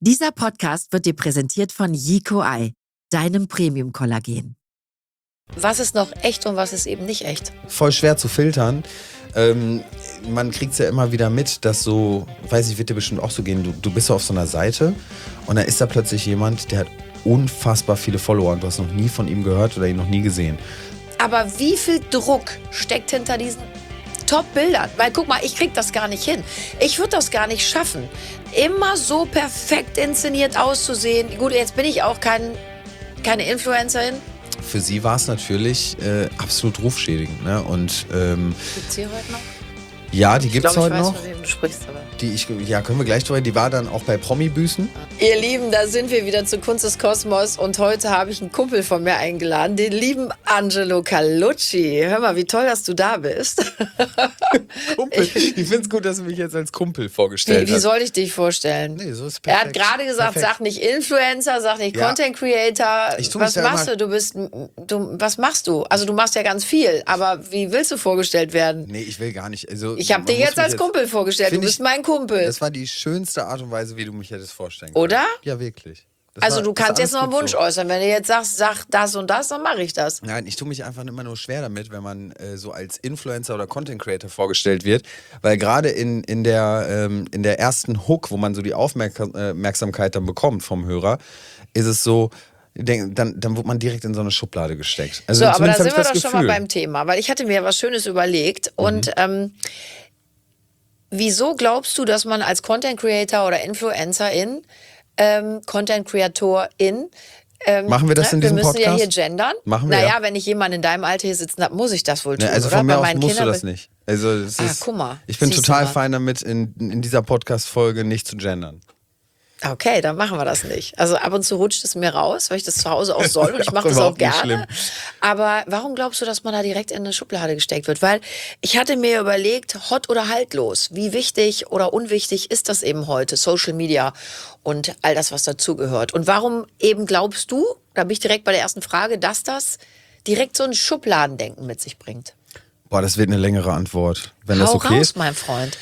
Dieser Podcast wird dir präsentiert von Yico Eye, deinem Premium-Kollagen. Was ist noch echt und was ist eben nicht echt? Voll schwer zu filtern. Man kriegt es ja immer wieder mit, dass so, weiß ich, wird dir bestimmt auch so gehen, du bist so auf so einer Seite und da ist da plötzlich jemand, der hat unfassbar viele Follower und du hast noch nie von ihm gehört oder ihn noch nie gesehen. Aber wie viel Druck steckt hinter diesen Top-Bildern? Weil guck mal, ich krieg das gar nicht hin. Ich würde das gar nicht schaffen, immer so perfekt inszeniert auszusehen. Gut, jetzt bin ich auch keine Influencerin. Für sie war es natürlich absolut rufschädigend. Ne? Und, Gibt's die heute noch? ja, die gibt es heute noch. Ich weiß, von wem du sprichst, aber. Können wir gleich drüber. Die war dann auch bei Promi-Büßen. Ihr Lieben, da sind wir wieder zu Kunst des Kosmos und heute habe ich einen Kumpel von mir eingeladen, den lieben Angelo Carlucci. Hör mal, wie toll, dass du da bist. Kumpel. Ich finde es gut, dass du mich jetzt als Kumpel vorgestellt hast. Wie soll ich dich vorstellen? Nee, so ist Er perfekt. hat gerade gesagt, Perfekt. sag nicht Influencer, sag nicht Ja. Content Creator. Ich tu mich Was da machst immer- du? Was machst du? Also du machst ja ganz viel, aber wie willst du vorgestellt werden? Nee, ich will gar nicht. Also, Ich habe dir man muss jetzt mich als Kumpel vorgestellt. Du Find bist ich- mein Kumpel. Das war die schönste Art und Weise, wie du mich hättest vorstellen können. Oder? Ja, wirklich. Das Also war- du das kannst war jetzt noch einen alles Wunsch gut so. äußern. Wenn du jetzt sagst, sag das und das, dann mache ich das. Nein, ich tue mich einfach immer nur schwer damit, wenn man so als Influencer oder Content Creator vorgestellt wird, weil gerade in der ersten Hook, wo man so die Aufmerksamkeit dann bekommt vom Hörer, ist es so, dann wird man direkt in so eine Schublade gesteckt. Also So, aber da zumindest hab sind wir ich doch das schon mal Gefühl. beim Thema, weil ich hatte mir was Schönes überlegt und wieso glaubst du, dass man als Content Creator oder Influencerin, Content Creatorin, Machen wir das in diesem wir müssen ja Podcast? hier gendern. Machen wir, naja, ja. wenn ich jemanden in deinem Alter hier sitzen habe, muss ich das wohl tun, Ne, also oder? von mir Bei aus meinen musst du Kindern das nicht. Also es ist, guck mal, ich bin siehst du total mal. fein damit, in dieser Podcast-Folge nicht zu gendern. Okay, dann machen wir das nicht. Also ab und zu rutscht es mir raus, weil ich das zu Hause auch soll und ich mache das auch Überhaupt nicht gerne. schlimm. Aber warum glaubst du, dass man da direkt in eine Schublade gesteckt wird? Weil ich hatte mir überlegt, hot oder haltlos, wie wichtig oder unwichtig ist das eben heute, Social Media und all das, was dazugehört. Und warum eben glaubst du, da bin ich direkt bei der ersten Frage, dass das direkt so ein Schubladendenken mit sich bringt? Boah, das wird eine längere Antwort, wenn das Hau okay raus, ist. mein Freund.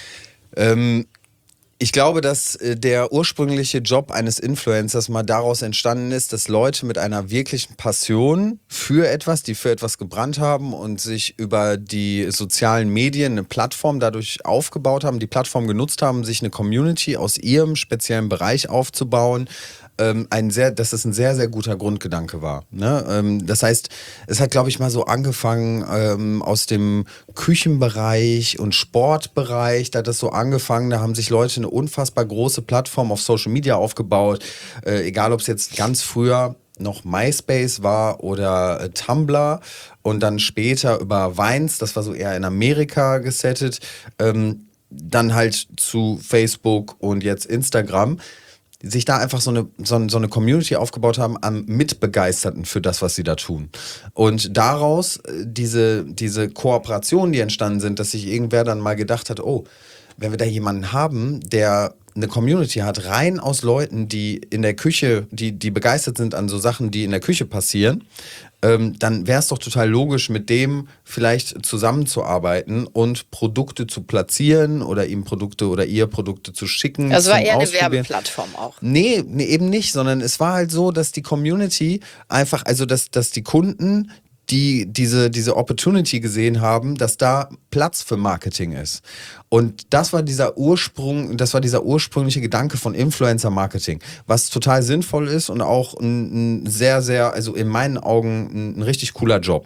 Ich glaube, dass der ursprüngliche Job eines Influencers mal daraus entstanden ist, dass Leute mit einer wirklichen Passion für etwas, die für etwas gebrannt haben und sich über die sozialen Medien eine Plattform dadurch aufgebaut haben, die Plattform genutzt haben, sich eine Community aus ihrem speziellen Bereich aufzubauen, dass es ein sehr, sehr guter Grundgedanke war. Ne? Das heißt, es hat, glaube ich, mal so angefangen aus dem Küchenbereich und Sportbereich, da hat das so angefangen, da haben sich Leute eine unfassbar große Plattform auf Social Media aufgebaut, egal ob es jetzt ganz früher noch MySpace war oder Tumblr und dann später über Vines, das war so eher in Amerika gesettet, dann halt zu Facebook und jetzt Instagram, sich da einfach so eine Community aufgebaut haben an Mitbegeisterten für das, was sie da tun. Und daraus diese Kooperationen, die entstanden sind, dass sich irgendwer dann mal gedacht hat, oh, wenn wir da jemanden haben, der eine Community hat, rein aus Leuten, die in der Küche, die begeistert sind an so Sachen, die in der Küche passieren, dann wäre es doch total logisch, mit dem vielleicht zusammenzuarbeiten und Produkte zu platzieren oder ihm Produkte oder ihr Produkte zu schicken. Das war zum eher eine Ausprobieren. Werbeplattform auch. Nee, eben nicht, sondern es war halt so, dass die Community einfach, also dass die Kunden, die diese Opportunity gesehen haben, dass da Platz für Marketing ist. Und das war dieser ursprüngliche Gedanke von Influencer-Marketing, was total sinnvoll ist und auch ein sehr, sehr, also in meinen Augen ein richtig cooler Job.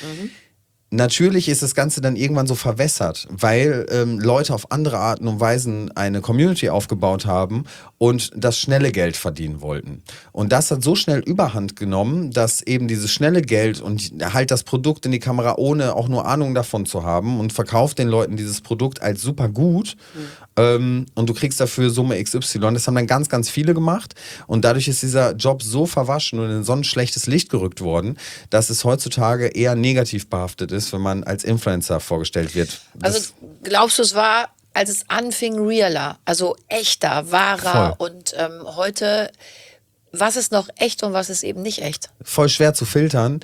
Natürlich ist das Ganze dann irgendwann so verwässert, weil Leute auf andere Arten und Weisen eine Community aufgebaut haben und das schnelle Geld verdienen wollten. Und das hat so schnell Überhand genommen, dass eben dieses schnelle Geld und halt das Produkt in die Kamera, ohne auch nur Ahnung davon zu haben und verkauft den Leuten dieses Produkt als super gut und du kriegst dafür Summe XY. Das haben dann ganz, ganz viele gemacht und dadurch ist dieser Job so verwaschen und in so ein schlechtes Licht gerückt worden, dass es heutzutage eher negativ behaftet ist, wenn man als Influencer vorgestellt wird. Also glaubst du, es war, als es anfing, realer, also echter, wahrer Voll. und heute, was ist noch echt und was ist eben nicht echt? Voll schwer zu filtern.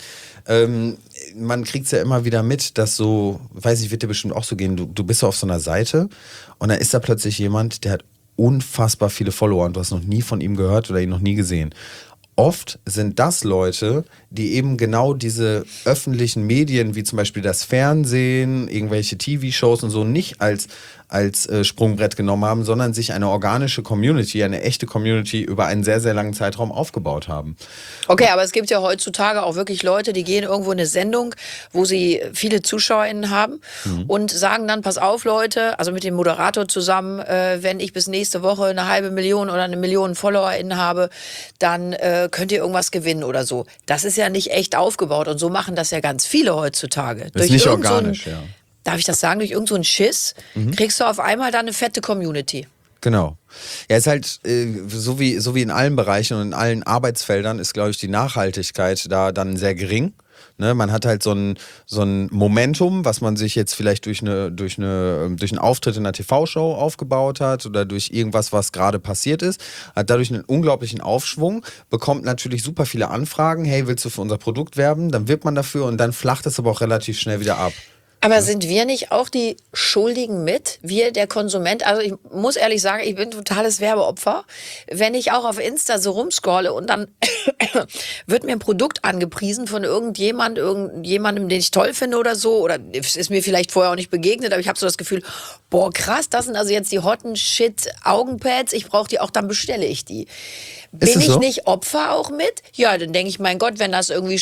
Man kriegt es ja immer wieder mit, dass so, weiß ich, wird dir bestimmt auch so gehen, du bist so auf so einer Seite und da ist da plötzlich jemand, der hat unfassbar viele Follower und du hast noch nie von ihm gehört oder ihn noch nie gesehen. Oft sind das Leute, die eben genau diese öffentlichen Medien, wie zum Beispiel das Fernsehen, irgendwelche TV-Shows und so, nicht als Sprungbrett genommen haben, sondern sich eine organische Community, eine echte Community über einen sehr, sehr langen Zeitraum aufgebaut haben. Okay, aber es gibt ja heutzutage auch wirklich Leute, die gehen irgendwo in eine Sendung, wo sie viele ZuschauerInnen haben und sagen dann, pass auf Leute, also mit dem Moderator zusammen, wenn ich bis nächste Woche 500.000 oder 1 Million FollowerInnen habe, dann könnt ihr irgendwas gewinnen oder so. Das ist ja nicht echt aufgebaut und so machen das ja ganz viele heutzutage. Das ist nicht organisch, ja. Darf ich das sagen? Durch irgend so einen Schiss kriegst du auf einmal da eine fette Community. Genau. Ja, ist halt so wie in allen Bereichen und in allen Arbeitsfeldern ist, glaube ich, die Nachhaltigkeit da dann sehr gering. Ne, man hat halt so ein Momentum, was man sich jetzt vielleicht durch einen Auftritt in einer TV-Show aufgebaut hat oder durch irgendwas, was gerade passiert ist, hat dadurch einen unglaublichen Aufschwung, bekommt natürlich super viele Anfragen, hey, willst du für unser Produkt werben? Dann wirbt man dafür und dann flacht es aber auch relativ schnell wieder ab. Aber sind wir nicht auch die Schuldigen mit? Wir, der Konsument? Also ich muss ehrlich sagen, ich bin ein totales Werbeopfer. Wenn ich auch auf Insta so rumscrolle und dann wird mir ein Produkt angepriesen von irgendjemandem, den ich toll finde oder so, oder es ist mir vielleicht vorher auch nicht begegnet, aber ich habe so das Gefühl, boah krass, das sind also jetzt die hotten Shit-Augenpads, ich brauche die auch, dann bestelle ich die. Bin ich nicht Opfer auch mit? Ja, dann denke ich, mein Gott, wenn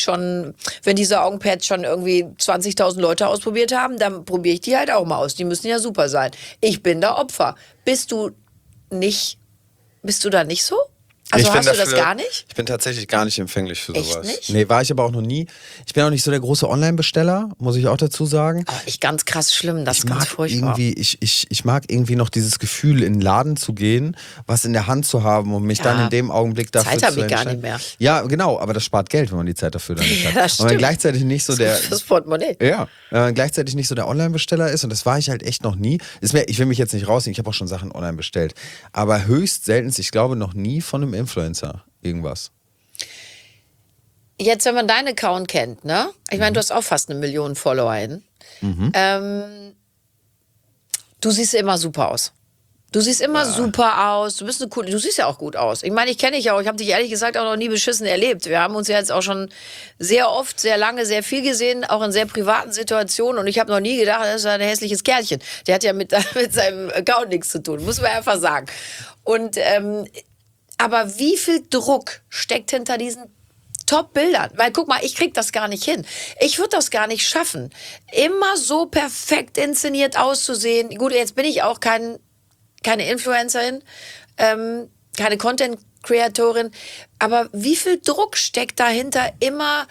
diese Augenpads schon irgendwie 20.000 Leute ausprobiert haben, dann probiere ich die halt auch mal aus. Die müssen ja super sein. Ich bin da Opfer. Bist du da nicht so? Also hast du das gar nicht? Ich bin tatsächlich gar nicht empfänglich für sowas. Echt nicht? Nee, war ich aber auch noch nie. Ich bin auch nicht so der große Online-Besteller, muss ich auch dazu sagen. Oh, ich ganz krass schlimm, das ist ganz furchtbar. Ich mag irgendwie noch dieses Gefühl, in den Laden zu gehen, was in der Hand zu haben und mich dann in dem Augenblick dafür Zeit habe ich gar nicht mehr. Ja, genau, aber das spart Geld, wenn man die Zeit dafür dann nicht hat. Das stimmt. Und man gleichzeitig nicht so das Portemonnaie. Ja, gleichzeitig nicht so der Online-Besteller ist und das war ich halt echt noch nie. Ich will mich jetzt nicht rausnehmen, ich habe auch schon Sachen online bestellt, aber höchst selten, ich glaube noch nie von einem Influencer irgendwas. Jetzt, wenn man deinen Account kennt, ne? Ich meine, du hast auch fast 1 Million FollowerInnen. Du siehst immer super aus. Du siehst immer super aus. Du bist du siehst ja auch gut aus. Ich meine, ich kenne dich ja auch. Ich habe dich ehrlich gesagt auch noch nie beschissen erlebt. Wir haben uns ja jetzt auch schon sehr oft, sehr lange, sehr viel gesehen, auch in sehr privaten Situationen. Und ich habe noch nie gedacht, das ist ein hässliches Kerlchen. Der hat ja mit seinem Account nichts zu tun, muss man einfach sagen. Und aber wie viel Druck steckt hinter diesen Top-Bildern? Weil guck mal, ich krieg das gar nicht hin. Ich würde das gar nicht schaffen, immer so perfekt inszeniert auszusehen. Gut, jetzt bin ich auch keine Influencerin, keine Content-Creatorin, aber wie viel Druck steckt dahinter, immer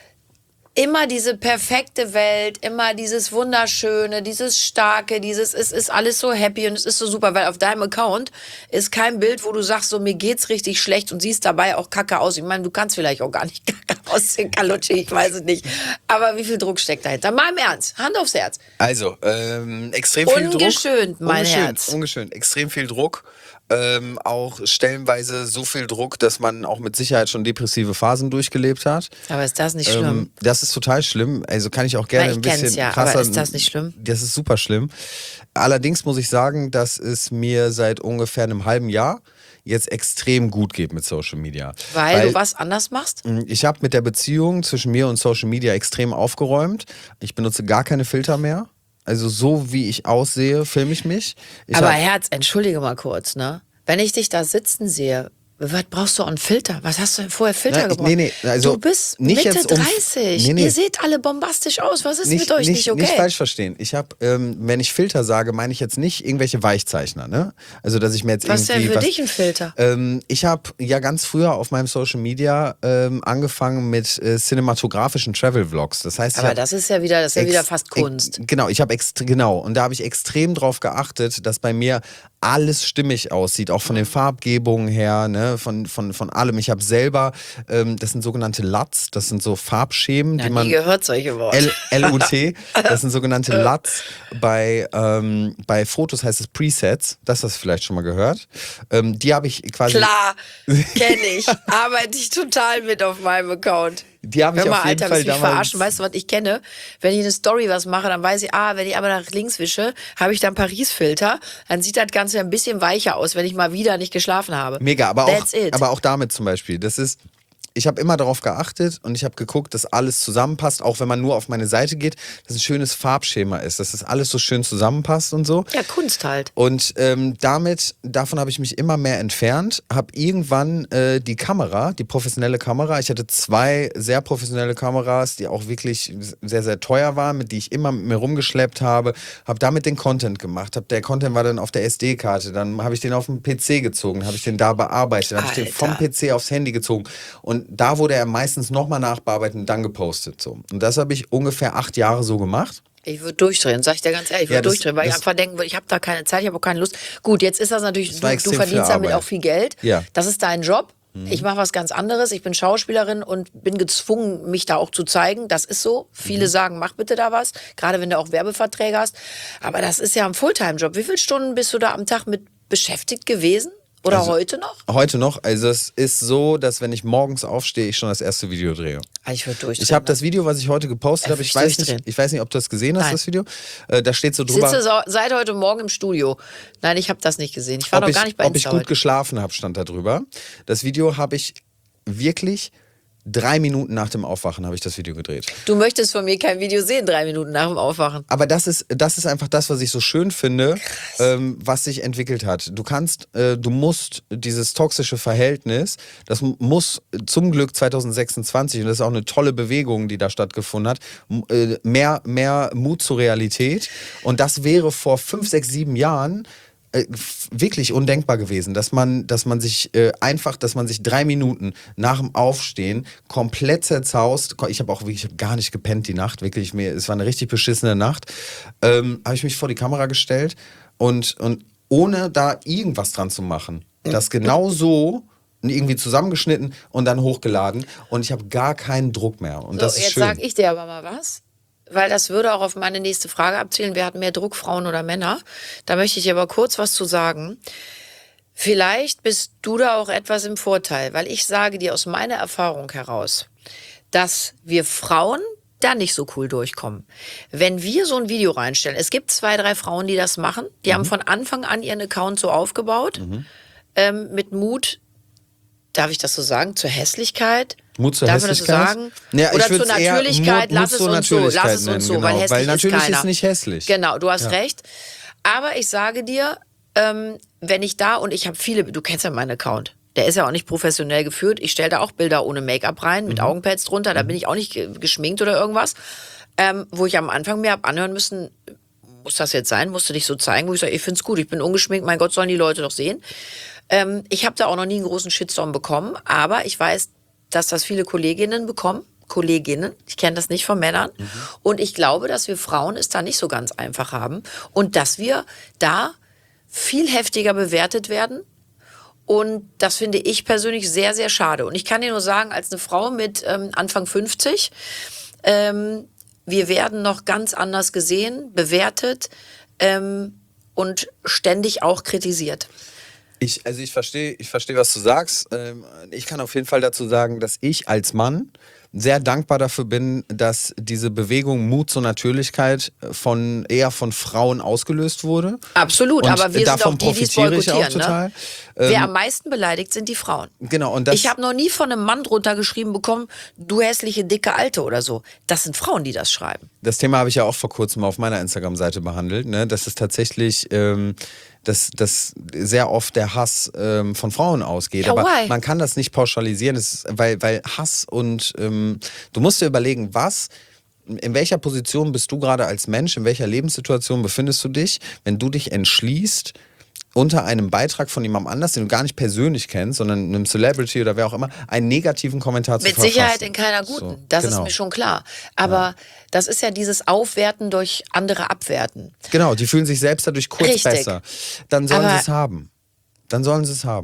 diese perfekte Welt, immer dieses Wunderschöne, dieses Starke, es ist alles so happy und es ist so super, weil auf deinem Account ist kein Bild, wo du sagst, so mir geht's richtig schlecht und siehst dabei auch kacke aus. Ich meine, du kannst vielleicht auch gar nicht kacke aussehen, Kalutschi, ich weiß es nicht. Aber wie viel Druck steckt dahinter? Mal im Ernst, Hand aufs Herz. Also, extrem viel Druck. Ungeschönt, mein Herz. Ungeschönt, extrem viel Druck. Auch stellenweise so viel Druck, dass man auch mit Sicherheit schon depressive Phasen durchgelebt hat. Aber ist das nicht schlimm? Das ist total schlimm. Also kann ich auch gerne ein bisschen krasser. Aber ist das nicht schlimm? Das ist super schlimm. Allerdings muss ich sagen, dass es mir seit ungefähr einem halben Jahr jetzt extrem gut geht mit Social Media. Weil du was anders machst? Ich habe mit der Beziehung zwischen mir und Social Media extrem aufgeräumt. Ich benutze gar keine Filter mehr. Also so wie ich aussehe, filme ich mich. Aber Herz, entschuldige mal kurz, ne? Wenn ich dich da sitzen sehe, was brauchst du einen Filter? Was hast du vorher Filter gebraucht? Nee, also du bist nicht Mitte jetzt 30. Ihr seht alle bombastisch aus. Was ist mit euch nicht okay? Nicht falsch verstehen. Ich habe, wenn ich Filter sage, meine ich jetzt nicht irgendwelche Weichzeichner, ne? Also dass ich mir jetzt was denn für dich ein Filter? Ich habe ja ganz früher auf meinem Social Media angefangen mit cinematografischen Travel Vlogs. Das heißt, aber das ist ja wieder fast Kunst. Genau, und da habe ich extrem drauf geachtet, dass bei mir alles stimmig aussieht, auch von den Farbgebungen her, ne, von allem. Ich habe selber, das sind sogenannte LUTs, das sind so Farbschemen, die man... nie gehört solche Worte. LUT, das sind sogenannte LUTs. Bei Fotos heißt es Presets, das hast du vielleicht schon mal gehört. Die habe ich quasi... Klar, kenne ich, arbeite ich total mit auf meinem Account. Die habe ich Hör mal, auf jeden Alter, Fall willst du mich damals. verarschen? Weißt du, was ich kenne? Wenn ich eine Story was mache, dann weiß ich, wenn ich aber nach links wische, habe ich dann Paris-Filter. Dann sieht das Ganze ein bisschen weicher aus, wenn ich mal wieder nicht geschlafen habe. Mega, That's it. aber auch damit zum Beispiel. Ich habe immer darauf geachtet und ich habe geguckt, dass alles zusammenpasst, auch wenn man nur auf meine Seite geht, dass ein schönes Farbschema ist, dass das alles so schön zusammenpasst und so. Ja, Kunst halt. Und davon habe ich mich immer mehr entfernt, habe irgendwann die professionelle Kamera, ich hatte 2 sehr professionelle Kameras, die auch wirklich sehr, sehr teuer waren, mit die ich immer mit mir rumgeschleppt habe damit den Content gemacht, der Content war dann auf der SD-Karte, dann habe ich den auf den PC gezogen, habe ich den da bearbeitet, dann habe ich den vom PC aufs Handy gezogen und da wurde er meistens nochmal nachbearbeitet und dann gepostet. So. Und das habe ich ungefähr 8 Jahre so gemacht. Ich würde durchdrehen, sag ich dir ganz ehrlich, ich würde durchdrehen, weil ich einfach denken würde, ich habe da keine Zeit, ich habe auch keine Lust. Gut, jetzt ist das natürlich, du verdienst damit auch viel Geld. Ja. Das ist dein Job. Ich mache was ganz anderes. Ich bin Schauspielerin und bin gezwungen, mich da auch zu zeigen. Das ist so. Viele sagen, mach bitte da was. Gerade wenn du auch Werbeverträge hast. Aber das ist ja ein Fulltime-Job. Wie viele Stunden bist du da am Tag mit beschäftigt gewesen? Oder heute noch? Heute noch. Also es ist so, dass wenn ich morgens aufstehe, ich schon das erste Video drehe. Ich würde durchdrehen. Ich habe das Video, was ich heute gepostet habe, ich weiß nicht, ob du das gesehen hast, das Video. Da steht so drüber. Ich sitze seit heute Morgen im Studio. Nein, ich habe das nicht gesehen. Ich war noch gar nicht bei Insta. Ob ich gut geschlafen habe, stand da drüber. Das Video habe ich wirklich 3 Minuten nach dem Aufwachen habe ich das Video gedreht. Du möchtest von mir kein Video sehen, 3 Minuten nach dem Aufwachen. Aber das ist einfach das, was ich so schön finde, was sich entwickelt hat. Du musst dieses toxische Verhältnis, das muss zum Glück 2026, und das ist auch eine tolle Bewegung, die da stattgefunden hat, mehr Mut zur Realität. Und das wäre vor 5, 6, 7 Jahren wirklich undenkbar gewesen, dass man sich 3 Minuten nach dem Aufstehen komplett zerzaust. Ich habe gar nicht gepennt die Nacht, wirklich. Es war eine richtig beschissene Nacht. Habe ich mich vor die Kamera gestellt und ohne da irgendwas dran zu machen, das genau so irgendwie zusammengeschnitten und dann hochgeladen und ich habe gar keinen Druck mehr. Und das ist jetzt schön. sage ich dir aber mal was. Weil das würde auch auf meine nächste Frage abzielen. Wer hat mehr Druck, Frauen oder Männer? Da möchte ich aber kurz was zu sagen. Vielleicht bist du da auch etwas im Vorteil, weil ich sage dir aus meiner Erfahrung heraus, dass wir Frauen da nicht so cool durchkommen. Wenn wir so ein Video reinstellen, es gibt 2, 3 Frauen, die das machen, die haben von Anfang an ihren Account so aufgebaut, mit Mut, darf ich das so sagen, zur Hässlichkeit. Mut zur Darf man das so Hässlichkeit? sagen? Ja, Oder ich zur Natürlichkeit, lass es uns so, genau, weil hässlich weil natürlich ist keiner. ist nicht hässlich. Genau, du hast recht. Aber ich sage dir, wenn ich da, und ich habe viele, du kennst ja meinen Account, der ist ja auch nicht professionell geführt, ich stelle da auch Bilder ohne Make-up rein, mit Augenpads drunter, da bin ich auch nicht geschminkt oder irgendwas, wo ich am Anfang mir habe anhören müssen, muss das jetzt sein, musst du dich so zeigen, wo ich sage, ich finde es gut, ich bin ungeschminkt, mein Gott, sollen die Leute doch sehen. Ich habe da auch noch nie einen großen Shitstorm bekommen, aber ich weiß, dass das viele Kolleginnen bekommen. Ich kenne das nicht von Männern. Und ich glaube, dass wir Frauen es da nicht so ganz einfach haben. Und dass wir da viel heftiger bewertet werden. Und das finde ich persönlich sehr, sehr schade. Und ich kann dir nur sagen, als eine Frau mit Anfang 50, wir werden noch ganz anders gesehen, bewertet und ständig auch kritisiert. Ich verstehe, was du sagst. Ich kann auf jeden Fall dazu sagen, dass ich als Mann sehr dankbar dafür bin, dass diese Bewegung Mut zur Natürlichkeit eher von Frauen ausgelöst wurde. Absolut, und aber wir sind auch die, die es boykottieren. Total. Ne? Wer am meisten beleidigt, sind die Frauen. Genau. Und ich habe noch nie von einem Mann drunter geschrieben bekommen, du hässliche, dicke Alte oder so. Das sind Frauen, die das schreiben. Das Thema habe ich ja auch vor kurzem auf meiner Instagram-Seite behandelt. Ne? Das ist tatsächlich... dass sehr oft der Hass von Frauen ausgeht. Ja, aber why? man kann das nicht pauschalisieren, weil Hass und du musst dir überlegen, in welcher Position bist du gerade als Mensch, in welcher Lebenssituation befindest du dich, wenn du dich entschließt, unter einem Beitrag von jemandem anders, den du gar nicht persönlich kennst, sondern einem Celebrity oder wer auch immer, einen negativen Kommentar zu verfassen. Mit Sicherheit in keiner guten, so, das genau. ist mir schon klar. Aber das ist ja dieses Aufwerten durch andere abwerten. Genau, die fühlen sich selbst dadurch kurz Richtig. besser. Dann sollen sie es haben.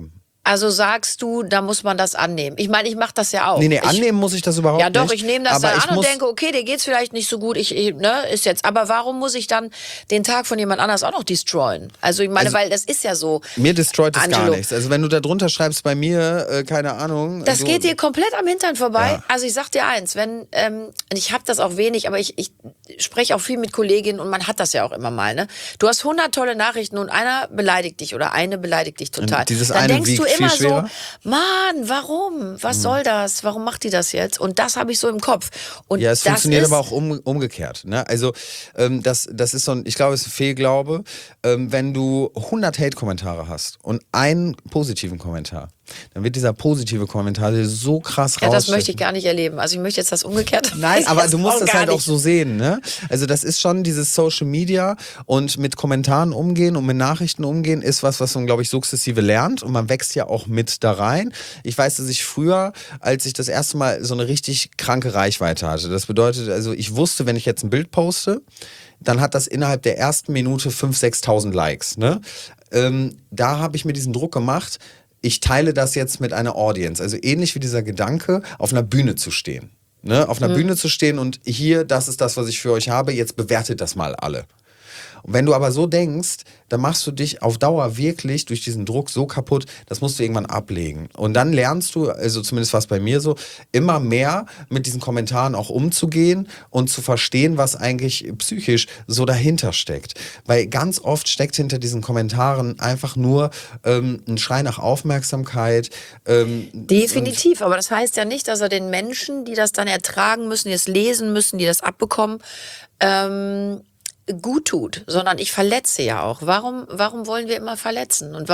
Also sagst du, da muss man das annehmen. Ich meine, ich mache das ja auch. Nee, annehmen muss ich das überhaupt ja, nicht. doch, ich nehme das aber dann ich an und muss, denke, okay, dir geht's vielleicht nicht so gut, ne, ist jetzt. Aber warum muss ich dann den Tag von jemand anders auch noch destroyen? Also ich meine, weil das ist ja so. Mir destroyt das gar Angelo. nichts. Also wenn du da drunter schreibst bei mir, keine Ahnung. Das geht dir komplett am Hintern vorbei. Ja. Also ich sag dir eins, und ich habe das auch wenig, aber ich spreche auch viel mit Kolleginnen und man hat das ja auch immer mal. Ne? Du hast 100 tolle Nachrichten und einer beleidigt dich oder eine beleidigt dich total. Und dieses Dann eine denkst du wiegt viel immer so, schwerer. Mann, warum? Was soll das? Warum macht die das jetzt? Und das habe ich so im Kopf. Und Ja, es das funktioniert ist, aber auch umgekehrt. Ne? Also das ist so ein, ich glaube, es ist ein Fehlglaube, wenn du 100 Hate-Kommentare hast und einen positiven Kommentar, dann wird dieser positive Kommentar dir so krass ja, das rausstechen. möchte ich gar nicht erleben. Also ich möchte jetzt das Umgekehrte. Nein, aber du musst das gar halt auch nicht. so sehen, ne? Also das ist schon dieses Social Media und mit Kommentaren umgehen und mit Nachrichten umgehen ist was man, glaube ich, sukzessive lernt und man wächst ja auch mit da rein. Ich weiß, dass ich früher, als ich das erste Mal so eine richtig kranke Reichweite hatte, das bedeutet, also ich wusste, wenn ich jetzt ein Bild poste, dann hat das innerhalb der ersten Minute 5.000, 6.000 Likes, ne? Da habe ich mir diesen Druck gemacht, ich teile das jetzt mit einer Audience. Also ähnlich wie dieser Gedanke, auf einer Bühne zu stehen. Ne? Auf einer Bühne zu stehen und hier, das ist das, was ich für euch habe, jetzt bewertet das mal alle. Und wenn du aber so denkst, dann machst du dich auf Dauer wirklich durch diesen Druck so kaputt, das musst du irgendwann ablegen. Und dann lernst du, also zumindest war es bei mir so, immer mehr mit diesen Kommentaren auch umzugehen und zu verstehen, was eigentlich psychisch so dahinter steckt. Weil ganz oft steckt hinter diesen Kommentaren einfach nur ein Schrei nach Aufmerksamkeit. Definitiv, aber das heißt ja nicht, dass er den Menschen, die das dann ertragen müssen, die es lesen müssen, die das abbekommen, gut tut, sondern ich verletze ja auch. Warum wollen wir immer verletzen? Und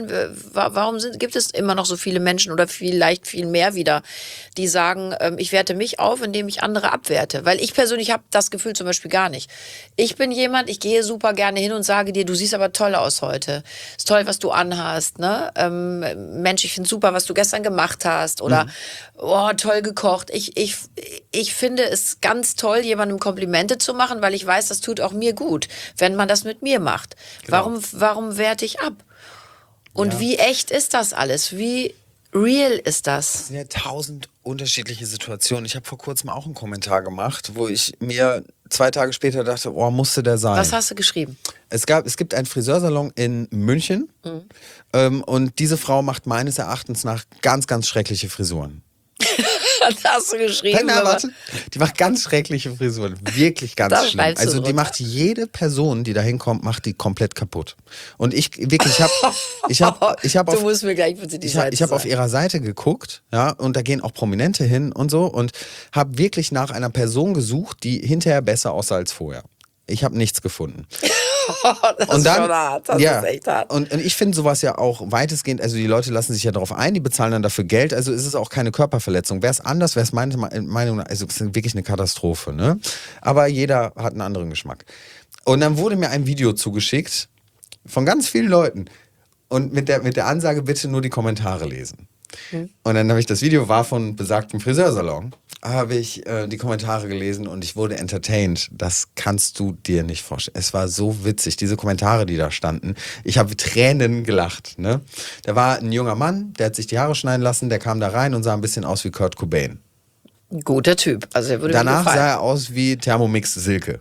gibt es immer noch so viele Menschen oder vielleicht viel mehr wieder, die sagen, ich werte mich auf, indem ich andere abwerte? Weil ich persönlich habe das Gefühl zum Beispiel gar nicht. Ich bin jemand, ich gehe super gerne hin und sage dir, du siehst aber toll aus heute. Ist toll, was du anhast. Ne? Mensch, ich finde super, was du gestern gemacht hast. Oder oh, toll gekocht. Ich finde es ganz toll, jemandem Komplimente zu machen, weil ich weiß, das tut auch mir gut, wenn man das mit mir macht. Genau. Warum werte ich ab? Und wie echt ist das alles? Wie real ist das? Es sind ja 1000 unterschiedliche Situationen. Ich habe vor kurzem auch einen Kommentar gemacht, wo ich mir 2 Tage später dachte, oh, musste der sein. Was hast du geschrieben? Es gibt einen Friseursalon in München und diese Frau macht meines Erachtens nach ganz, ganz schreckliche Frisuren. Was hast du geschrieben? Nein, warte. Die macht ganz schreckliche Frisuren. Wirklich ganz Da schlimm. schreibst du Also die drunter. macht jede Person, die da hinkommt, macht die komplett kaputt. Und ich habe Du musst mir gleich bitte die Seite ich habe auf sagen. ihrer Seite geguckt, ja, und da gehen auch Prominente hin und so und habe wirklich nach einer Person gesucht, die hinterher besser aussah als vorher. Ich habe nichts gefunden. Das Und ist dann, schon hart. Das ja, ist echt hart. und ich finde sowas ja auch weitestgehend, also die Leute lassen sich ja darauf ein, die bezahlen dann dafür Geld, also ist es auch keine Körperverletzung. Wäre es anders, wäre es meiner Meinung nach, also es ist wirklich eine Katastrophe, ne? Aber jeder hat einen anderen Geschmack. Und dann wurde mir ein Video zugeschickt von ganz vielen Leuten und mit der Ansage, bitte nur die Kommentare lesen. Und dann habe ich das Video, war von besagtem Friseursalon, habe ich die Kommentare gelesen und ich wurde entertained. Das kannst du dir nicht vorstellen. Es war so witzig, diese Kommentare, die da standen. Ich habe Tränen gelacht. Ne? Da war ein junger Mann, der hat sich die Haare schneiden lassen, der kam da rein und sah ein bisschen aus wie Kurt Cobain. Ein guter Typ. Also er würde mir Danach gefallen. sah er aus wie Thermomix Silke.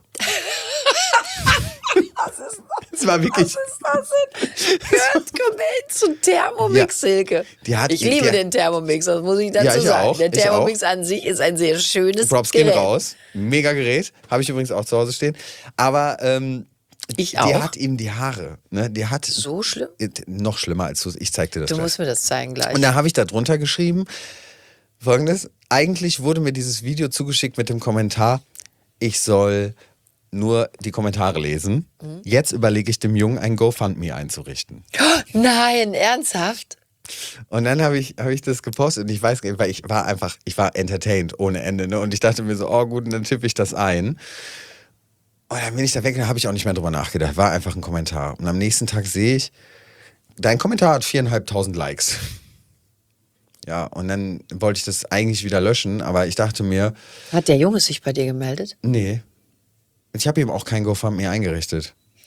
Es war wirklich... Was denn? Kurt Cobain zu Thermomix, Silke. Ich liebe den Thermomix, das muss ich dazu Ja, ich sagen. auch, Der ich Thermomix an sich ist ein sehr schönes Props gehen Gerät. raus. Mega Gerät. Habe ich übrigens auch zu Hause stehen. Aber Ich die auch. hat ihm die Haare. Ne? Die hat So schlimm? noch schlimmer als du. Ich zeig dir das Du gleich. musst mir das zeigen gleich. Und da habe ich da drunter geschrieben, Folgendes. Eigentlich wurde mir dieses Video zugeschickt mit dem Kommentar, ich soll nur die Kommentare lesen. Jetzt überlege ich dem Jungen ein GoFundMe einzurichten. Nein, ernsthaft? Und dann habe ich das gepostet und ich weiß gar nicht, weil ich war entertained ohne Ende. Ne? Und ich dachte mir so, oh gut, und dann tippe ich das ein. Und dann bin ich da weg und da habe ich auch nicht mehr drüber nachgedacht. War einfach ein Kommentar. Und am nächsten Tag sehe ich, dein Kommentar hat 4.500 Likes. Ja, und dann wollte ich das eigentlich wieder löschen, aber ich dachte mir, Hat der Junge sich bei dir gemeldet? nee, ich habe ihm auch kein GoFundMe eingerichtet.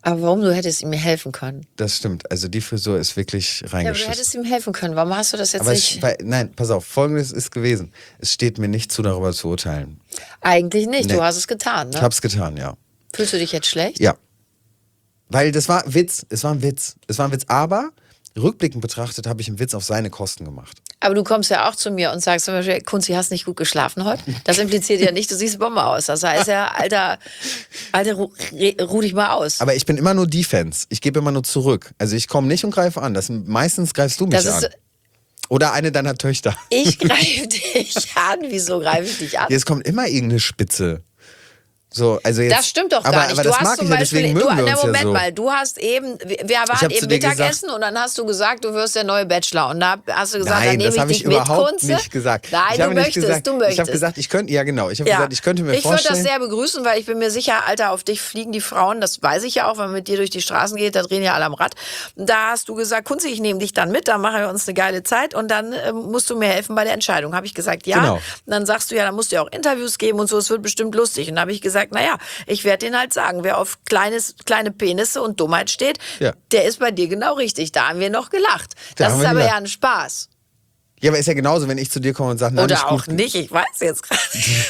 Aber warum? Du hättest ihm helfen können. Das stimmt. Also die Frisur ist wirklich Ja, aber du reingeschissen. hättest ihm helfen können. Warum hast du das jetzt Aber nicht? nein, pass auf, Folgendes ist gewesen. Es steht mir nicht zu, darüber zu urteilen. Eigentlich nicht. Nee. Du hast es getan, ne? Ich hab's getan, ja. Fühlst du dich jetzt schlecht? Ja. Weil das war Witz. Es war ein Witz. Es war ein Witz. Aber rückblickend betrachtet habe ich einen Witz auf seine Kosten gemacht. Aber du kommst ja auch zu mir und sagst zum Beispiel, Kunzi, hast nicht gut geschlafen heute? Das impliziert ja nicht, du siehst Bombe aus. Das heißt ja, Alter, ruh dich mal aus. Aber ich bin immer nur Defense. Ich gebe immer nur zurück. Also ich komme nicht und greife an. Meistens greifst du mich Das an. ist, Oder eine deiner Töchter. ich greife dich an. Wieso greife ich dich an? Es kommt immer irgendeine Spitze. So, also jetzt, Das stimmt doch gar nicht. Aber Du das hast mag zum ich ja, Beispiel, deswegen mögen wir uns Moment ja so. mal, du hast eben, wir waren hab zu eben dir Mittagessen und dann hast du gesagt, du wirst der neue Bachelor. Und da hast du gesagt, Nein, dann nehme das habe ich ich dich mit, überhaupt Kunze. nicht gesagt. Nein, Ich du habe nicht möchtest, gesagt, du möchtest. Ich habe gesagt, ich könnte, ja genau, ich habe gesagt, ich könnte mir Ich würde vorstellen. das sehr begrüßen, weil ich bin mir sicher, Alter, auf dich fliegen die Frauen, das weiß ich ja auch, wenn man mit dir durch die Straßen geht, da drehen ja alle am Rad. Da hast du gesagt, Kunze, ich nehme dich dann mit, dann machen wir uns eine geile Zeit und dann musst du mir helfen bei der Entscheidung. Habe ich gesagt, ja. Genau. Und dann sagst du, ja, dann musst du ja auch Interviews geben und so, es wird bestimmt lustig. Und da habe ich gesagt, naja, ich werde denen halt sagen, wer auf kleine Penisse und Dummheit steht, Ja. der ist bei dir genau richtig. Da haben wir noch gelacht. Da Das haben ist wir aber gelacht. ja ein Spaß. Ja, aber ist ja genauso, wenn ich zu dir komme und sage, nein, Oder nicht auch gut. nicht, ich weiß jetzt gerade.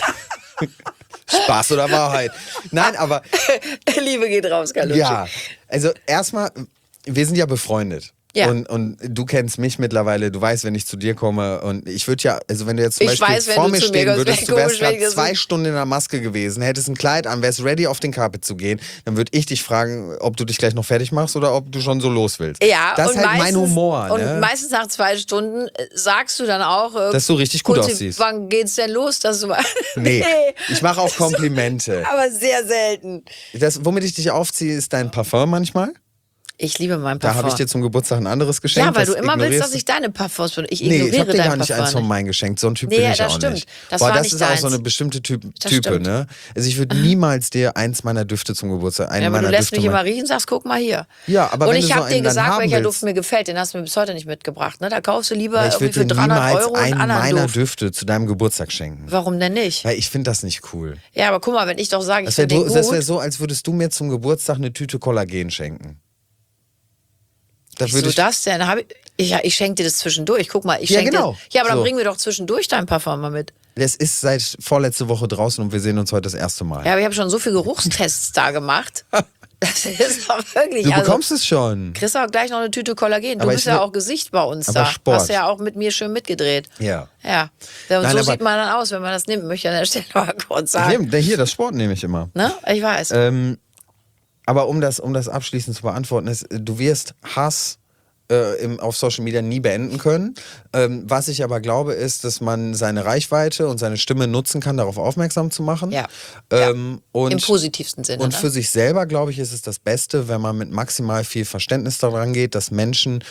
Spaß oder Wahrheit. Nein, aber Liebe geht raus, Kalutschi. ja, also erstmal, wir sind ja befreundet. Ja. Und du kennst mich mittlerweile, du weißt, wenn ich zu dir komme und ich würde ja, also wenn du jetzt zum Ich Beispiel weiß, wenn vor du mir zu mir stehen kommst, würdest, wäre du wärst komisch, wenn gerade ich das 2 Stunden in der Maske gewesen, hättest ein Kleid an, wärst ready auf den Carpet zu gehen, dann würde ich dich fragen, ob du dich gleich noch fertig machst oder ob du schon so los willst. Ja, das und ist halt mein meistens- Humor. Und Ne? meistens nach 2 Stunden sagst du dann auch, Dass du richtig gut Kunzi, aussiehst. wann geht's denn los, dass du mal. Nee, ich mache auch Komplimente. Aber sehr selten. Womit ich dich aufziehe, ist dein Parfum manchmal. Ich liebe mein Da Parfum. habe ich dir zum Geburtstag ein anderes geschenkt. ja, weil du das immer willst, ignorierst dass ich deine Parfums benutze. Ich Nee, ignoriere ich habe dir dein gar nicht Parfum eins von nicht. meinen geschenkt. So ein Typ Nee, bin ich das auch stimmt. nicht. Das Boah, war das nicht ist auch deins. so eine bestimmte Type, stimmt. ne? Also ich würde niemals dir eins meiner Düfte zum Geburtstag, einen Ja, aber meiner du lässt Düfte mich immer riechen, sagst, guck mal hier. Ja, aber und wenn ich du so habe dir einen dann gesagt, haben welcher willst. Duft mir gefällt. Den hast du mir bis heute nicht mitgebracht. Ne? Da kaufst du lieber Aber ich irgendwie würde für dir 300 niemals Euro einen einen anderen meiner Duft. Düfte zu deinem Geburtstag schenken. Warum denn nicht? Weil ich finde das nicht cool. Ja, aber guck mal, wenn ich doch sage, ich Das wäre finde den gut. wär so, als würdest du mir zum Geburtstag eine Tüte Kollagen schenken. Da würde Wieso ich, das denn? Ich schenke dir das zwischendurch. Guck mal, ich Ja, schenke genau. dir. Ja, aber dann So. bringen wir doch zwischendurch dein Parfum mal mit. es ist seit vorletzte Woche draußen und wir sehen uns heute das erste Mal. Ja, aber ich habe schon so viele Geruchstests da gemacht. Das ist doch wirklich. Du bekommst es schon. Kriegst auch gleich noch eine Tüte Kollagen. Du Aber bist ich ja will- auch Gesicht bei uns aber da. Sport. Hast ja auch mit mir schön mitgedreht. Ja. Ja. Und Nein, so aber- sieht man dann aus, wenn man das nimmt, möchte ich an der Stelle mal kurz sagen. Hier, das Sport nehme ich immer. Ne? Ich weiß. Aber um das abschließend zu beantworten, ist, du wirst Hass auf Social Media nie beenden können. Was ich aber glaube, ist, dass man seine Reichweite und seine Stimme nutzen kann, darauf aufmerksam zu machen. Ja. Und, Im positivsten Sinne. und ne? für sich selber, glaube ich, ist es das Beste, wenn man mit maximal viel Verständnis daran geht, dass Menschen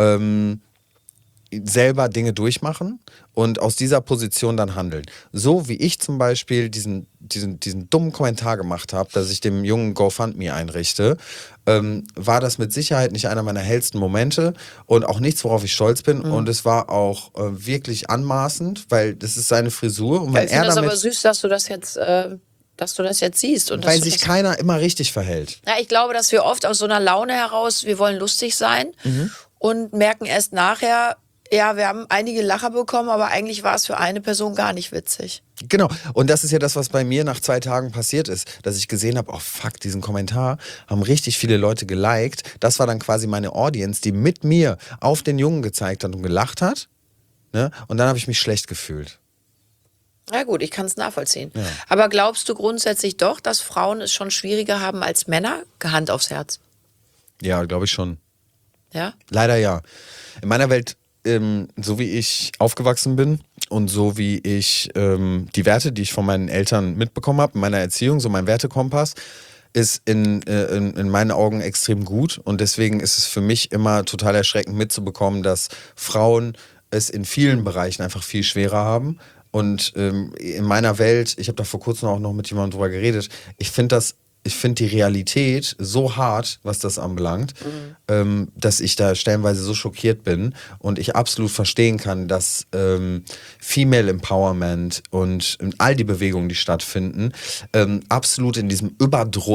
selber Dinge durchmachen und aus dieser Position dann handeln. So wie ich zum Beispiel diesen dummen Kommentar gemacht habe, dass ich dem Jungen GoFundMe einrichte, war das mit Sicherheit nicht einer meiner hellsten Momente und auch nichts, worauf ich stolz bin. Und es war auch wirklich anmaßend, weil das ist seine Frisur. Und Ja, wenn ich finde er das damit, aber süß, dass du das jetzt siehst. Und dass weil du sich das keiner immer richtig verhält. Ja, ich glaube, dass wir oft aus so einer Laune heraus, wir wollen lustig sein und merken erst nachher, ja, wir haben einige Lacher bekommen, aber eigentlich war es für eine Person gar nicht witzig. Genau. Und das ist ja das, was bei mir nach 2 Tagen passiert ist, dass ich gesehen habe, oh fuck, diesen Kommentar haben richtig viele Leute geliked. Das war dann quasi meine Audience, die mit mir auf den Jungen gezeigt hat und gelacht hat. Ne? Und dann habe ich mich schlecht gefühlt. Ja gut, ich kann es nachvollziehen. Aber glaubst du grundsätzlich doch, dass Frauen es schon schwieriger haben als Männer? Hand aufs Herz. Ja, glaube ich schon. Ja? Leider ja. In meiner Welt, so wie ich aufgewachsen bin und so wie ich die Werte, die ich von meinen Eltern mitbekommen habe, in meiner Erziehung, so mein Wertekompass, ist in meinen Augen extrem gut. Und deswegen ist es für mich immer total erschreckend mitzubekommen, dass Frauen es in vielen Bereichen einfach viel schwerer haben. Und in meiner Welt, ich habe da vor kurzem auch noch mit jemandem drüber geredet, ich finde die Realität so hart, was das anbelangt, dass ich da stellenweise so schockiert bin und ich absolut verstehen kann, dass Female Empowerment und all die Bewegungen, die stattfinden, absolut in diesem Überdruss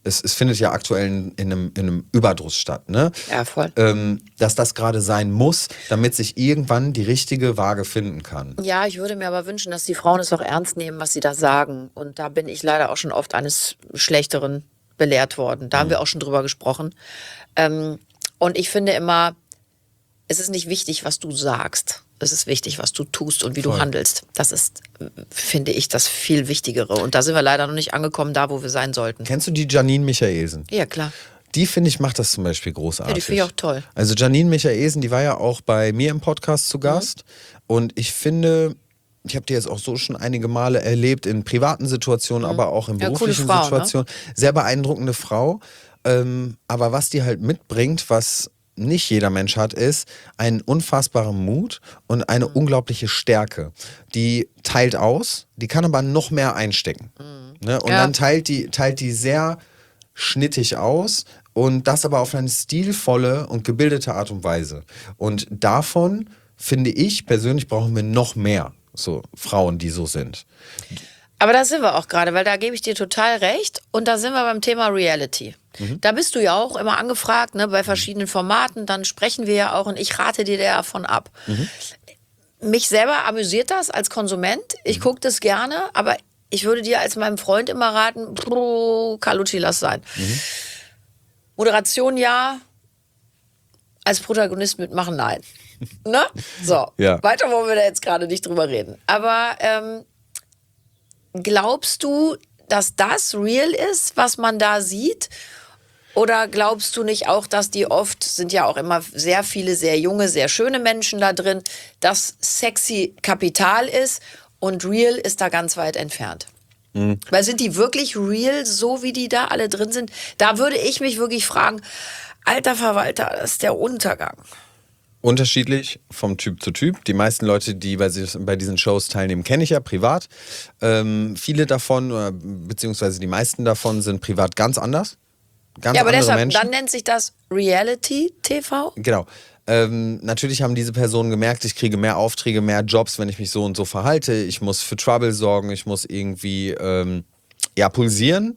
es findet ja aktuell in einem Überdruss statt, ne? Ja, voll. Dass das gerade sein muss, damit sich irgendwann die richtige Waage finden kann. Ja, ich würde mir aber wünschen, dass die Frauen es auch ernst nehmen, was sie da sagen. Und da bin ich leider auch schon oft eines Schlechteren belehrt worden. Da haben wir auch schon drüber gesprochen. Und ich finde immer, es ist nicht wichtig, was du sagst. Es ist wichtig, was du tust und wie du handelst. Das ist, finde ich, das viel Wichtigere. Und da sind wir leider noch nicht angekommen, da wo wir sein sollten. Kennst du die Janine Michaelsen? Ja, klar. Die, finde ich, macht das zum Beispiel großartig. Ja, die finde ich auch toll. Also Janine Michaelsen, die war ja auch bei mir im Podcast zu Gast. Und ich finde, ich habe die jetzt auch so schon einige Male erlebt, in privaten Situationen, aber auch in Ja, coole beruflichen Frau, Situationen. Sehr beeindruckende Frau. Aber was die halt mitbringt, was nicht jeder Mensch hat, ist einen unfassbaren Mut und eine unglaubliche Stärke. Die teilt aus, die kann aber noch mehr einstecken. Ne? Und dann teilt die sehr schnittig aus und das aber auf eine stilvolle und gebildete Art und Weise. Und davon, finde ich, persönlich brauchen wir noch mehr so Frauen, die so sind. Aber da sind wir auch gerade, weil da gebe ich dir total recht. Und da sind wir beim Thema Reality. Da bist du ja auch immer angefragt, ne, bei verschiedenen Formaten. Dann sprechen wir ja auch und ich rate dir davon ab. Mich selber amüsiert das als Konsument. Ich gucke das gerne, aber ich würde dir als meinem Freund immer raten, Carlucci, lass sein. Moderation ja, als Protagonist mitmachen, nein. Ne? So, weiter wollen wir da jetzt gerade nicht drüber reden. Aber glaubst du, dass das real ist, was man da sieht? Oder glaubst du nicht auch, dass die oft, sind ja auch immer sehr viele, sehr junge, sehr schöne Menschen da drin, dass sexy Kapital ist und real ist da ganz weit entfernt? Weil sind die wirklich real, so wie die da alle drin sind? Da würde ich mich wirklich fragen, alter Verwalter, das ist der Untergang. Unterschiedlich vom Typ zu Typ. Die meisten Leute, die bei diesen Shows teilnehmen, kenne ich ja privat. Viele davon, beziehungsweise die meisten davon, sind privat ganz anders. Ganz ja, aber andere deshalb, Menschen. dann nennt sich das Reality-TV? Genau. Natürlich haben diese Personen gemerkt, ich kriege mehr Aufträge, mehr Jobs, wenn ich mich so und so verhalte. Ich muss für Trouble sorgen, ich muss irgendwie pulsieren.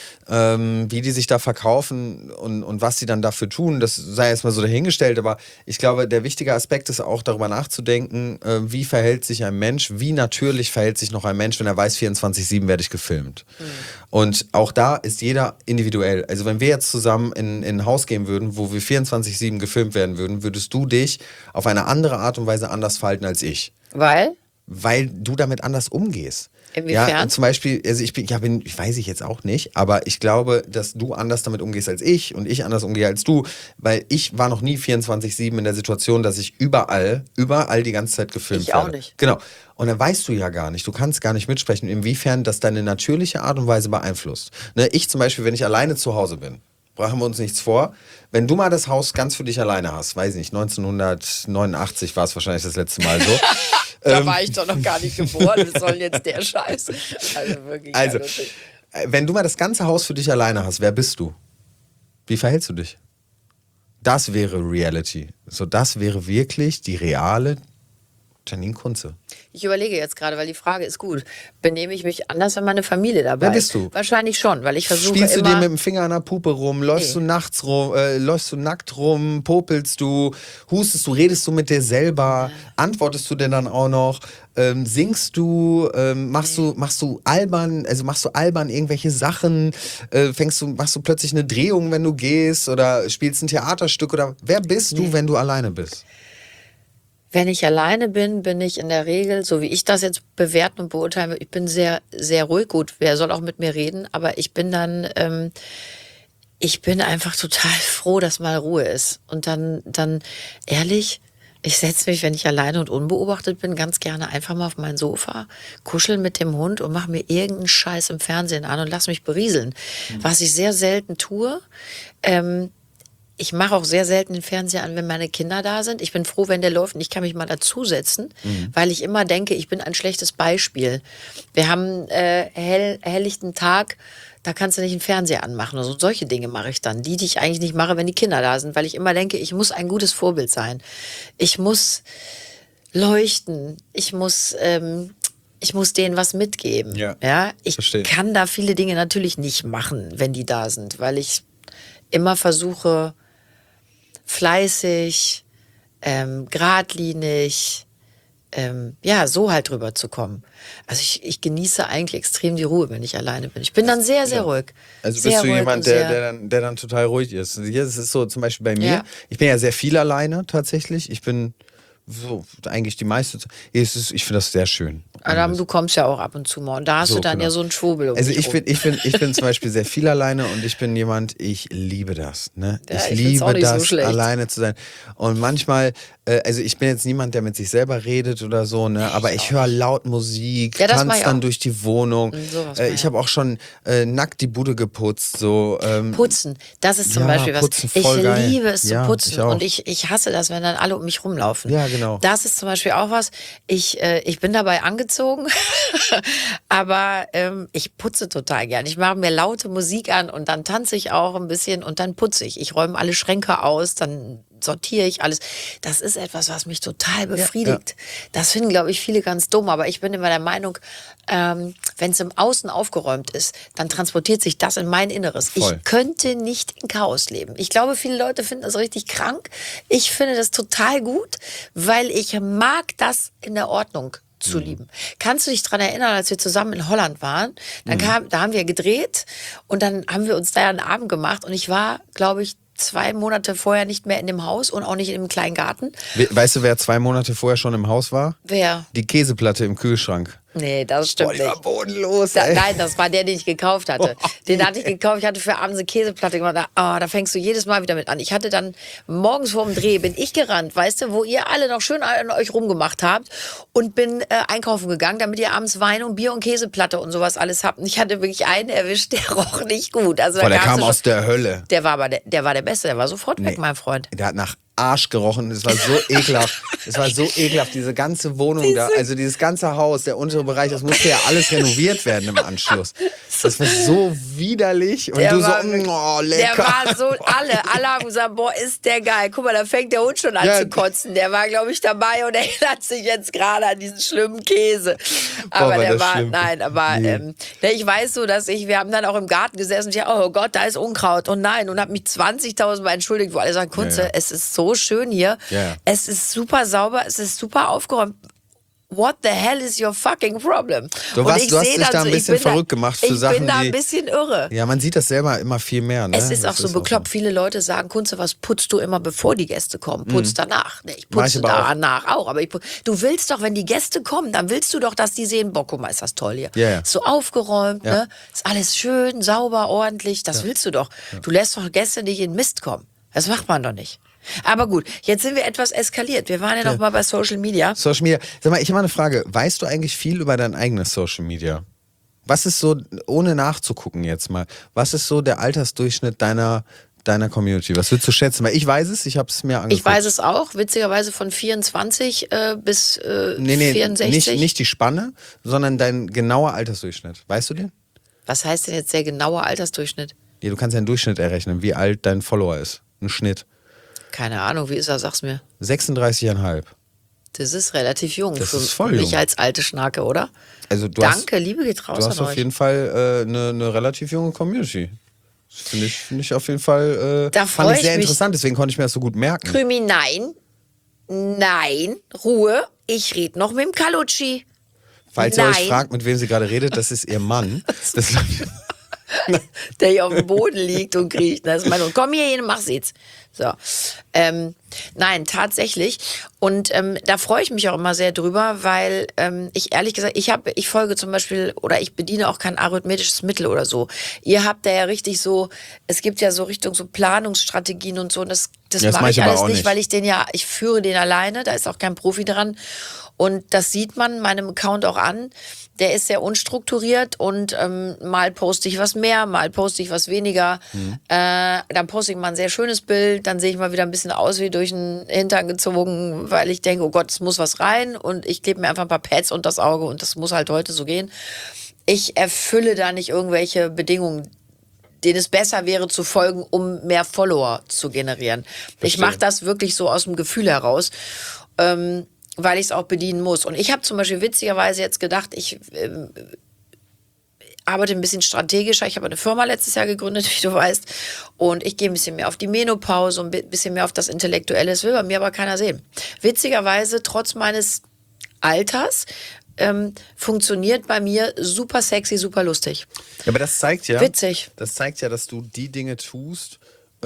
Wie die sich da verkaufen und was sie dann dafür tun, das sei erstmal so dahingestellt. Aber ich glaube, der wichtige Aspekt ist auch darüber nachzudenken, wie verhält sich ein Mensch, wie natürlich verhält sich noch ein Mensch, wenn er weiß, 24/7 werde ich gefilmt. Und auch da ist jeder individuell. Also wenn wir jetzt zusammen in ein Haus gehen würden, wo wir 24/7 gefilmt werden würden, würdest du dich auf eine andere Art und Weise anders verhalten als ich. Weil? Weil du damit anders umgehst. Inwiefern? Ja, zum Beispiel, also ich weiß ich jetzt auch nicht, aber ich glaube, dass du anders damit umgehst als ich und ich anders umgehe als du, weil ich war noch nie 24/7 in der Situation, dass ich überall die ganze Zeit gefilmt werde. Ich auch nicht. Genau. Und dann weißt du ja gar nicht, du kannst gar nicht mitsprechen, inwiefern das deine natürliche Art und Weise beeinflusst. Ne, ich zum Beispiel, wenn ich alleine zu Hause bin, machen wir uns nichts vor. Wenn du mal das Haus ganz für dich alleine hast, weiß ich nicht, 1989 war es wahrscheinlich das letzte Mal so. Da war ich doch noch gar nicht geboren. Was soll denn jetzt der Scheiß? Also wirklich. Also, wenn du mal das ganze Haus für dich alleine hast, wer bist du? Wie verhältst du dich? Das wäre Reality. So, das wäre wirklich die reale Janine Kunze. Ich überlege jetzt gerade, weil die Frage ist gut. Benehme ich mich anders, wenn meine Familie dabei ist? Wer bist du? Wahrscheinlich schon, weil ich versuche Spielst du immer... dir mit dem Finger an der Pupe rum? Läufst du nachts rum? Läufst du nackt rum? Popelst du? Hustest du? Redest du mit dir selber? Antwortest du denn dann auch noch? Singst du? Machst du albern irgendwelche Sachen? Machst du plötzlich eine Drehung, wenn du gehst? Oder spielst ein Theaterstück? Oder wer bist du, wenn du alleine bist? Wenn ich alleine bin, bin ich in der Regel, so wie ich das jetzt bewerten und beurteilen will, ich bin sehr, sehr ruhig. Gut, wer soll auch mit mir reden? Aber ich bin dann, ich bin einfach total froh, dass mal Ruhe ist. Und dann ehrlich, ich setze mich, wenn ich alleine und unbeobachtet bin, ganz gerne einfach mal auf mein Sofa, kuschel mit dem Hund und mache mir irgendeinen Scheiß im Fernsehen an und lass mich berieseln. Was ich sehr selten tue. Ich mache auch sehr selten den Fernseher an, wenn meine Kinder da sind. Ich bin froh, wenn der läuft und ich kann mich mal dazusetzen, weil ich immer denke, ich bin ein schlechtes Beispiel. Wir haben helllichten Tag, da kannst du nicht den Fernseher anmachen. Also solche Dinge mache ich dann, die ich eigentlich nicht mache, wenn die Kinder da sind, weil ich immer denke, ich muss ein gutes Vorbild sein. Ich muss leuchten. Ich muss ich muss denen was mitgeben. Ja, ich verstehe. kann da viele Dinge natürlich nicht machen, wenn die da sind, weil ich immer versuche, fleißig, geradlinig, ja, so halt drüber zu kommen. Also ich genieße eigentlich extrem die Ruhe, wenn ich alleine bin. Ich bin dann sehr, sehr ruhig. Also sehr bist du ruhig jemand, und der dann total ruhig ist. Hier ist es so zum Beispiel bei mir. Ja. Ich bin ja sehr viel alleine tatsächlich. Ich bin so eigentlich die meiste Zeit. Ich finde das sehr schön. Aber du kommst ja auch ab und zu mal. Und da hast So, du dann genau. ja so einen Schwurbel. Also ich bin zum Beispiel sehr viel alleine und ich bin jemand, ich liebe das. Ne? Ja, ich ich find's auch liebe nicht so das, schlecht. alleine zu sein. Und manchmal, also ich bin jetzt niemand, der mit sich selber redet oder so, ne? Aber ich höre laut Musik, Ja, das mach tanze ich dann auch. durch die Wohnung. Sowas mach ich Ich habe auch schon nackt die Bude geputzt. So, Putzen, das ist zum ja, Beispiel was. putzen, Ich voll geil. liebe es Ja, zu putzen ich auch. und ich hasse das, wenn dann alle um mich rumlaufen. Ja, genau. Das ist zum Beispiel auch was. Ich bin dabei angezogen, aber ich putze total gern. Ich mache mir laute Musik an und dann tanze ich auch ein bisschen und dann putze ich. Ich räume alle Schränke aus, dann sortiere ich alles. Das ist etwas, was mich total befriedigt. Das finden, glaube ich, viele ganz dumm, aber ich bin immer der Meinung, wenn es im Außen aufgeräumt ist, dann transportiert sich das in mein Inneres. Voll. Ich könnte nicht in Chaos leben. Ich glaube, viele Leute finden das richtig krank. Ich finde das total gut, weil ich mag das in der Ordnung zu lieben. Kannst du dich daran erinnern, als wir zusammen in Holland waren? Dann da haben wir gedreht und dann haben wir uns da einen Abend gemacht und ich war, glaube ich, 2 Monate vorher nicht mehr in dem Haus und auch nicht in dem kleinen Garten. Weißt du, wer 2 Monate vorher schon im Haus war? Wer? Die Käseplatte im Kühlschrank. Nee, das stimmt Die war nicht. bodenlos, ey. Nein, das war der, den ich gekauft hatte. Den hatte ich gekauft. Ich hatte für abends eine Käseplatte gemacht. Da fängst du jedes Mal wieder mit an. Ich hatte dann morgens vor dem Dreh, bin ich gerannt, weißt du, wo ihr alle noch schön an euch rumgemacht habt und bin einkaufen gegangen, damit ihr abends Wein und Bier und Käseplatte und sowas alles habt. Und ich hatte wirklich einen erwischt, der roch nicht gut. Also, Boah, der gab's kam schon- aus der Hölle. Der war aber der war der Beste. Der war sofort weg, mein Freund. Der hat nach Arsch gerochen. Es war so ekelhaft. Es war so ekelhaft. Diese ganze Wohnung da, also dieses ganze Haus, der untere Bereich, das musste ja alles renoviert werden im Anschluss. Das war so widerlich. Und Der du so, war wirklich- oh, Der lecker. war so, alle haben gesagt, boah, ist der geil. Guck mal, da fängt der Hund schon an Ja. zu kotzen. Der war, glaube ich, dabei und erinnert sich jetzt gerade an diesen schlimmen Käse. Aber war der das war, schlimm. nein, aber Nee. ich weiß so, wir haben dann auch im Garten gesessen und ich, oh Gott, da ist Unkraut und nein und habe mich 20.000 Mal entschuldigt, wo alle sagen, Kunze, Ja, ja. es ist so schön hier, Ja. es ist super sauber, es ist super aufgeräumt. What the hell is your fucking problem? Du Und hast ich dich seh da dann ein ich bisschen bin da- verrückt gemacht für Ich Sachen, bin da die- ein bisschen irre. Ja, man sieht das selber immer viel mehr. Ne? Es ist auch Das so bekloppt. Viele Leute sagen, Kunze, was putzt du immer, bevor die Gäste kommen? Putz danach. Nee, ich Mach ich putze aber auch. danach auch. Aber du willst doch, wenn die Gäste kommen, dann willst du doch, dass die sehen, boah, guck mal, ist das toll hier. Ja, ja. Ist so aufgeräumt, Ja. ne? Ist alles schön, sauber, ordentlich. Das willst du doch. Du lässt doch Gäste nicht in Mist kommen. Das macht man doch nicht. Aber gut, jetzt sind wir etwas eskaliert. Wir waren ja noch mal bei Social Media. Social Media. Sag mal, ich habe mal eine Frage. Weißt du eigentlich viel über dein eigenes Social Media? Was ist so, ohne nachzugucken jetzt mal, was ist so der Altersdurchschnitt deiner Community? Was würdest du schätzen? Weil ich weiß es, ich habe es mir angeguckt. Ich weiß es auch, witzigerweise von 24 bis Nee, 64. nicht die Spanne, sondern dein genauer Altersdurchschnitt. Weißt du den? Was heißt denn jetzt der genaue Altersdurchschnitt? Ja, du kannst ja einen Durchschnitt errechnen, wie alt dein Follower ist. Ein Schnitt. Keine Ahnung, wie ist er? Sag's mir. 36,5. Das ist relativ jung Das für ist voll mich jung. als alte Schnacke, oder? Also Danke, Liebe geht raus Du hast an auf euch. jeden Fall eine relativ junge Community. Das finde ich auf jeden Fall Da fand freu ich ich sehr mich. interessant, deswegen konnte ich mir das so gut merken. Krümi, nein, Ruhe. Ich rede noch mit dem Kalutschi. Falls ihr euch Nein. fragt, mit wem sie gerade redet, das ist ihr Mann. Das, Der hier auf dem Boden liegt und kriecht. Das ist mein Hund. Komm hier hin, mach's jetzt. So. Nein, tatsächlich. Und da freue ich mich auch immer sehr drüber, weil ich ehrlich gesagt, ich folge zum Beispiel oder ich bediene auch kein arithmetisches Mittel oder so. Ihr habt da ja richtig so, es gibt ja so Richtung so Planungsstrategien und so. Und das Ja, das mache mach ich ich aber alles auch nicht, nicht. weil ich führe den alleine, da ist auch kein Profi dran. Und das sieht man meinem Account auch an. Der ist sehr unstrukturiert und mal poste ich was mehr, mal poste ich was weniger. Dann poste ich mal ein sehr schönes Bild, dann sehe ich mal wieder ein bisschen aus wie durch den Hintern gezogen, weil ich denke, oh Gott, es muss was rein und ich klebe mir einfach ein paar Pads unter das Auge und das muss halt heute so gehen. Ich erfülle da nicht irgendwelche Bedingungen, denen es besser wäre zu folgen, um mehr Follower zu generieren. Ich mache das wirklich so aus dem Gefühl heraus. weil ich es auch bedienen muss. Und ich habe zum Beispiel witzigerweise jetzt gedacht, ich arbeite ein bisschen strategischer. Ich habe eine Firma letztes Jahr gegründet, wie du weißt. Und ich gehe ein bisschen mehr auf die Menopause und ein bisschen mehr auf das Intellektuelle. Das will bei mir aber keiner sehen. Witzigerweise, trotz meines Alters, funktioniert bei mir super sexy, super lustig. Ja, aber das zeigt ja, Witzig. Das zeigt ja, dass du die Dinge tust,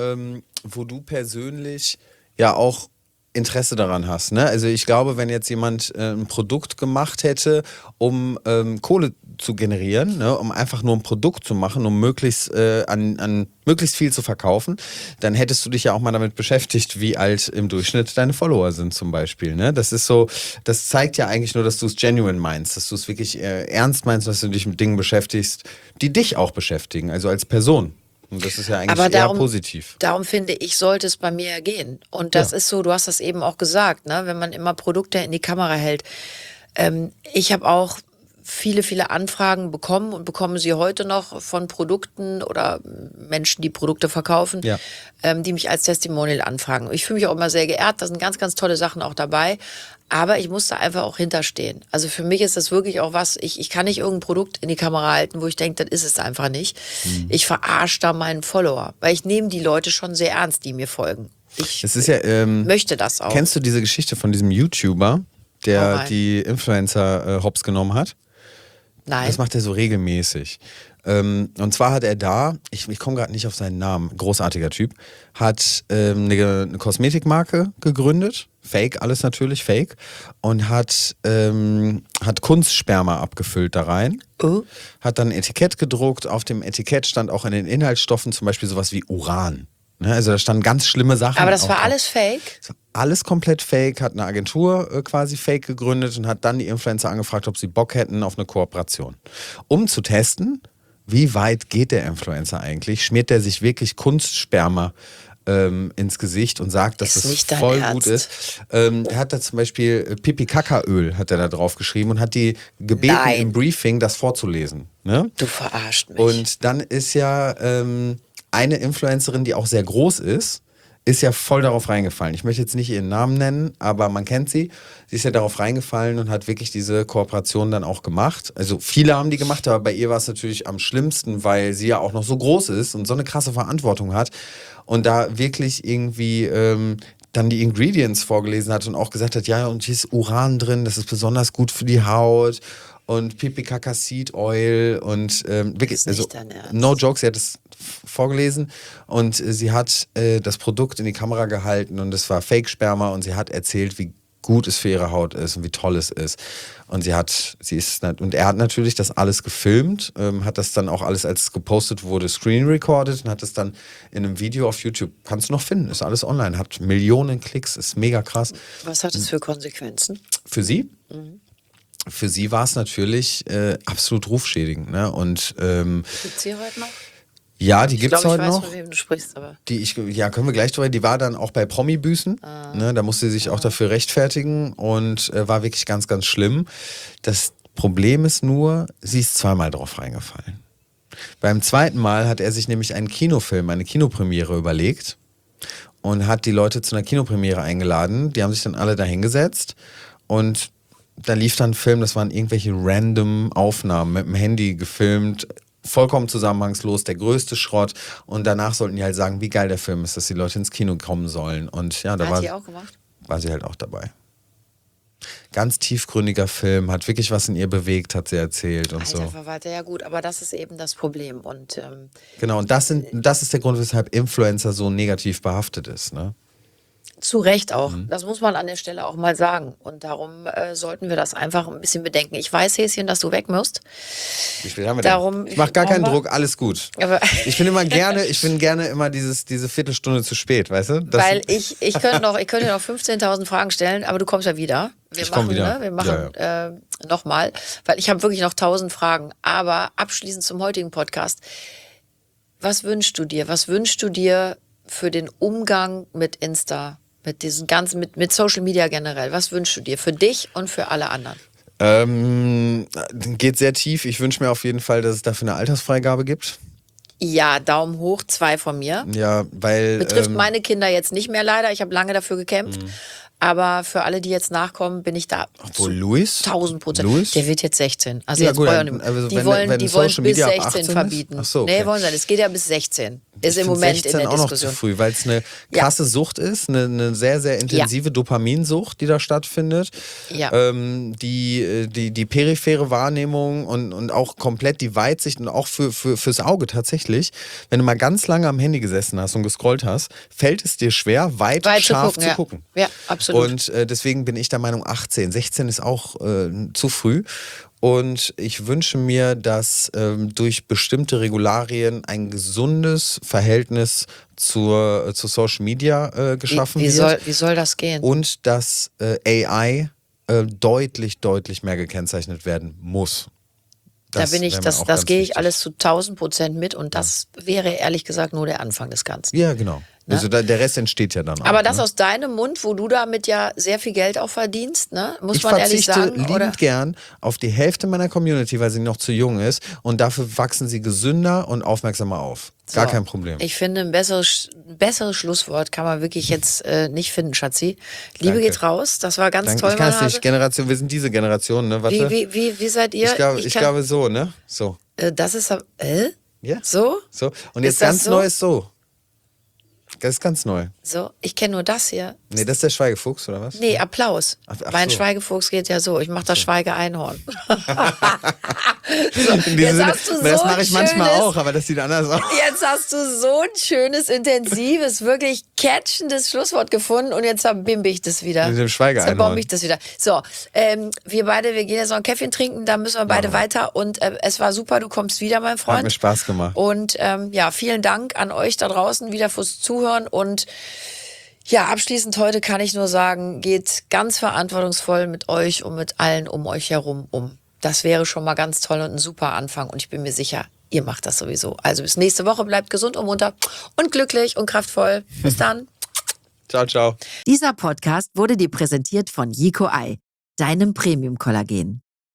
wo du persönlich ja auch Interesse daran hast. Ne? Also ich glaube, wenn jetzt jemand ein Produkt gemacht hätte, um Kohle zu generieren, ne? Um einfach nur ein Produkt zu machen, um möglichst an möglichst viel zu verkaufen, dann hättest du dich ja auch mal damit beschäftigt, wie alt im Durchschnitt deine Follower sind zum Beispiel. Ne? Das ist so, das zeigt ja eigentlich nur, dass du es genuine meinst, dass du es wirklich ernst meinst, dass du dich mit Dingen beschäftigst, die dich auch beschäftigen, also als Person. Und das ist ja eigentlich eher positiv. Darum finde ich, sollte es bei mir gehen. Und das ist so, du hast das eben auch gesagt, ne? Wenn man immer Produkte in die Kamera hält. Ich habe auch viele Anfragen bekommen und bekomme sie heute noch von Produkten oder Menschen, die Produkte verkaufen, die mich als Testimonial anfragen. Ich fühle mich auch immer sehr geehrt, da sind ganz tolle Sachen auch dabei. Aber ich muss da einfach auch hinterstehen. Also für mich ist das wirklich auch was, ich kann nicht irgendein Produkt in die Kamera halten, wo ich denke, das ist es einfach nicht. Ich verarsche da meinen Follower, weil ich nehme die Leute schon sehr ernst, die mir folgen. Ich möchte das auch. Kennst du diese Geschichte von diesem YouTuber, der die Influencer hops genommen hat? Nein. Das macht er so regelmäßig. Und zwar hat er da, ich komme gerade nicht auf seinen Namen, großartiger Typ, hat eine Kosmetikmarke gegründet, Fake, alles natürlich Fake, und hat Kunstsperma abgefüllt da rein, hat dann ein Etikett gedruckt, auf dem Etikett stand auch in den Inhaltsstoffen zum Beispiel sowas wie Uran. Ne? Also da standen ganz schlimme Sachen. Aber das war alles Fake? Das war alles komplett Fake, hat eine Agentur quasi Fake gegründet und hat dann die Influencer angefragt, ob sie Bock hätten auf eine Kooperation. Um zu testen, wie weit geht der Influencer eigentlich? Schmiert der sich wirklich Kunstsperma ins Gesicht und sagt, dass das voll gut ist? Er hat da zum Beispiel Pipi-Kaka-Öl hat er da drauf geschrieben und hat die gebeten im Briefing, das vorzulesen. Ne? Du verarscht mich. Und dann ist ja eine Influencerin, die auch sehr groß ist ja voll darauf reingefallen. Ich möchte jetzt nicht ihren Namen nennen, aber man kennt sie. Sie ist ja darauf reingefallen und hat wirklich diese Kooperation dann auch gemacht. Also viele haben die gemacht, aber bei ihr war es natürlich am schlimmsten, weil sie ja auch noch so groß ist und so eine krasse Verantwortung hat und da wirklich irgendwie dann die Ingredients vorgelesen hat und auch gesagt hat, ja, und hier ist Uran drin, das ist besonders gut für die Haut und Pipi-Kaka Seed Oil und wirklich, also no joke, sie hat es vorgelesen und sie hat das Produkt in die Kamera gehalten und es war Fake-Sperma und sie hat erzählt, wie gut es für ihre Haut ist und wie toll es ist. Und er hat natürlich das alles gefilmt, hat das dann auch alles, als es gepostet wurde, screen recorded und hat es dann in einem Video auf YouTube, kannst du noch finden, ist alles online, hat Millionen Klicks, ist mega krass. Was hat es für Konsequenzen? Für sie? Für sie war es natürlich absolut rufschädigend. Ne? Und gibt's sie heute noch? Ja, die gibt's heute noch. Ich weiß, von wem du sprichst, aber. Können wir gleich drüber. Die war dann auch bei Promi-Büßen. Ne? Da musste sie sich auch dafür rechtfertigen und war wirklich ganz schlimm. Das Problem ist nur, sie ist zweimal drauf reingefallen. Beim zweiten Mal hat er sich nämlich einen Kinofilm, eine Kinopremiere überlegt und hat die Leute zu einer Kinopremiere eingeladen. Die haben sich dann alle da hingesetzt und da lief dann ein Film, das waren irgendwelche random Aufnahmen mit dem Handy gefilmt, vollkommen zusammenhangslos, der größte Schrott und danach sollten die halt sagen, wie geil der Film ist, dass die Leute ins Kino kommen sollen und ja, da war sie halt auch dabei. Ganz tiefgründiger Film, hat wirklich was in ihr bewegt, hat sie erzählt und so. Verwalter, ja gut, aber das ist eben das Problem und genau, und das ist der Grund, weshalb Influencer so negativ behaftet ist, ne? Zu Recht auch. Das muss man an der Stelle auch mal sagen. Und darum sollten wir das einfach ein bisschen bedenken. Ich weiß, Häschen, dass du weg musst. Wie spät haben wir denn? Ich mache gar keinen Druck, alles gut. Aber ich bin gerne immer diese Viertelstunde zu spät, weißt du? Weil ich könnte noch 15.000 Fragen stellen, aber du kommst ja wieder. Wir machen nochmal, weil ich habe wirklich noch 1.000 Fragen. Aber abschließend zum heutigen Podcast. Was wünschst du dir? Was wünschst du dir für den Umgang mit Insta? Mit diesen ganzen, mit Social Media generell. Was wünschst du dir für dich und für alle anderen? Geht sehr tief. Ich wünsche mir auf jeden Fall, dass es dafür eine Altersfreigabe gibt. Ja, Daumen hoch, 2 von mir. Ja, weil... Betrifft meine Kinder jetzt nicht mehr leider. Ich habe lange dafür gekämpft. Aber für alle, die jetzt nachkommen, bin ich da. Obwohl Luis? 1000%. Luis? Der wird jetzt 16. Also Ja, jetzt gut, brauche ich auch dann, nicht mehr. also Die wenn- wollen, wenn die wollen Social bis Media ab 16 18 ist? verbieten. Ach so, okay. Nee, wollen sie nicht. Es geht ja bis 16. Ist Ich im find Moment 16 in der auch noch Diskussion. zu früh, weil es eine krasse Sucht ist, eine sehr, sehr intensive Dopaminsucht, die da stattfindet. Ja. Die periphere Wahrnehmung und auch komplett die Weitsicht und auch fürs Auge tatsächlich. Wenn du mal ganz lange am Handy gesessen hast und gescrollt hast, fällt es dir schwer, weit scharf zu gucken. Ja, absolut. Und deswegen bin ich der Meinung 18. 16 ist auch zu früh. Und ich wünsche mir, dass durch bestimmte Regularien ein gesundes Verhältnis zu Social Media geschaffen wird. Wie soll das gehen? Und dass AI deutlich, deutlich mehr gekennzeichnet werden muss. Das wäre mir auch Das ganz gehe ich wichtig. alles zu 1000% mit und das wäre ehrlich gesagt nur der Anfang des Ganzen. Ja, genau. Also der Rest entsteht ja dann auch. Aber das ne? aus deinem Mund, wo du damit ja sehr viel Geld auch verdienst, ne? Muss Ich man ehrlich verzichte sagen, liebend oder? gern auf die Hälfte meiner Community, weil sie noch zu jung ist. Und dafür wachsen sie gesünder und aufmerksamer auf. Gar So. kein Problem. Ich finde, ein besseres Schlusswort kann man wirklich jetzt nicht finden, Schatzi. Liebe Danke. geht raus. Das war ganz Danke. toll, Ich kann mein es nicht. Hase. Generation, wir sind diese Generation, ne? Warte. Wie seid ihr? Ich glaube so, ne? So. Das ist Ja. so? So. Und Ist jetzt das ganz so? neu ist so. Das ist ganz neu. So, ich kenne nur das hier. Nee, das ist der Schweigefuchs, oder was? Nee, Applaus. Ach Mein so. Schweigefuchs geht ja so. Ich mache das Schweige-Einhorn. In diesem Jetzt Sinne, hast du so das ein mache ich manchmal schönes- auch, aber das sieht anders aus. Jetzt hast du so ein schönes, intensives, wirklich catchendes Schlusswort gefunden und jetzt bimbe ich das wieder. Mit dem Schweige-Einhorn. Zerbombe ich das wieder. So, wir gehen jetzt noch ein Käffchen trinken, dann müssen wir beide weiter und es war super, du kommst wieder, mein Freund. Hat mir Spaß gemacht. Und ja, vielen Dank an euch da draußen wieder fürs Zuhören und ja, abschließend heute kann ich nur sagen, geht ganz verantwortungsvoll mit euch und mit allen um euch herum um. Das wäre schon mal ganz toll und ein super Anfang und ich bin mir sicher, ihr macht das sowieso. Also bis nächste Woche, bleibt gesund und munter und glücklich und kraftvoll. Bis dann. Ciao, ciao. Dieser Podcast wurde dir präsentiert von Yico Eye, deinem Premium-Kollagen.